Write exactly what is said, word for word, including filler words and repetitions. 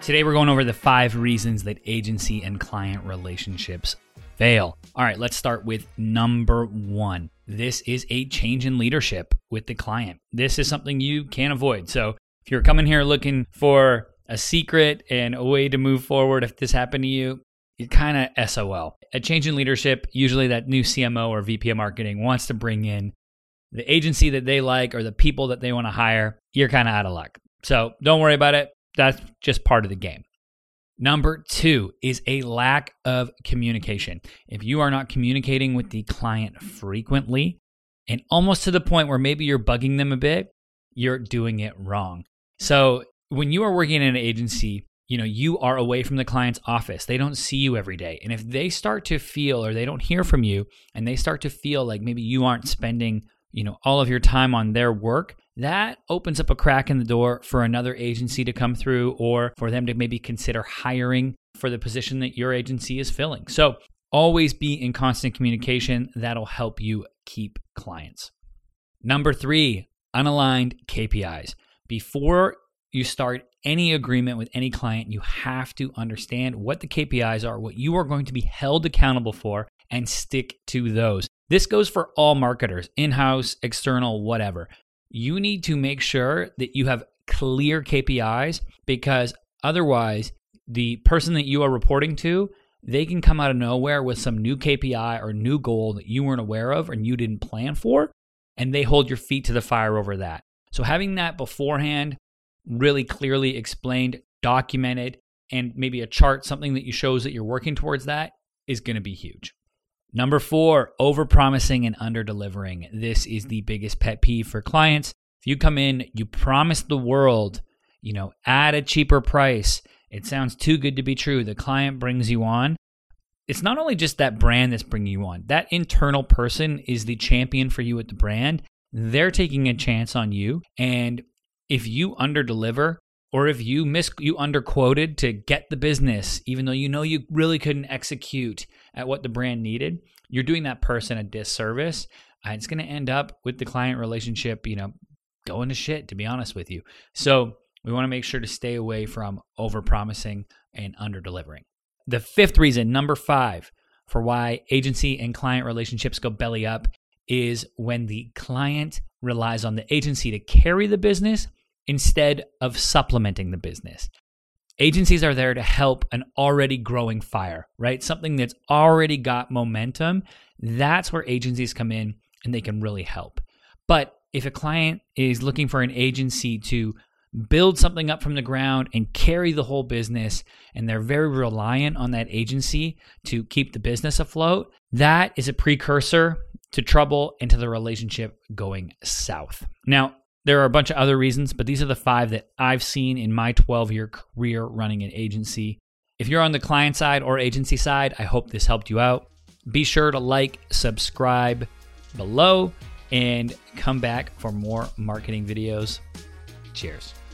Today we're going over the five reasons that agency and client relationships fail. All right, let's start with number one. This is a change in leadership with the client. This is something you can't avoid. So if you're coming here looking for a secret and a way to move forward, if this happened to you, you're kind of S O L. A change in leadership, usually that new C M O or V P of marketing wants to bring in the agency that they like or the people that they want to hire. You're kind of out of luck. So don't worry about it. That's just part of the game. Number two is a lack of communication. If you are not communicating with the client frequently and almost to the point where maybe you're bugging them a bit, you're doing it wrong. So when you are working in an agency, you know, you are away from the client's office. They don't see you every day. And if they start to feel or they don't hear from you and they start to feel like maybe you aren't spending, you know, all of your time on their work, that opens up a crack in the door for another agency to come through or for them to maybe consider hiring for the position that your agency is filling. So always be in constant communication. That'll help you keep clients. Number three, unaligned K P Is. Before you start any agreement with any client, you have to understand what the K P Is are, what you are going to be held accountable for, and stick to those. This goes for all marketers, in-house, external, whatever. You need to make sure that you have clear K P Is because otherwise the person that you are reporting to, they can come out of nowhere with some new K P I or new goal that you weren't aware of and you didn't plan for, and they hold your feet to the fire over that. So having that beforehand, really clearly explained, documented, and maybe a chart, something that you shows that you're working towards that is going to be huge. Number four, overpromising and under-delivering. This is the biggest pet peeve for clients. If you come in, you promise the world, you know, at a cheaper price, it sounds too good to be true. The client brings you on. It's not only just that brand that's bringing you on. That internal person is the champion for you at the brand. They're taking a chance on you. And if you under-deliver, or if you miss, you underquoted to get the business, even though you know you really couldn't execute at what the brand needed, you're doing that person a disservice. Uh, it's going to end up with the client relationship, you know, going to shit, to be honest with you. So we want to make sure to stay away from overpromising and under-delivering. The fifth reason, number five, for why agency and client relationships go belly up is when the client relies on the agency to carry the business instead of supplementing the business. Agencies are there to help an already growing fire, right? Something that's already got momentum. That's where agencies come in and they can really help. But if a client is looking for an agency to build something up from the ground and carry the whole business, and they're very reliant on that agency to keep the business afloat, that is a precursor to trouble and to the relationship going south. Now, there are a bunch of other reasons, but these are the five that I've seen in my twelve-year career running an agency. If you're on the client side or agency side, I hope this helped you out. Be sure to like, subscribe below, and come back for more marketing videos. Cheers.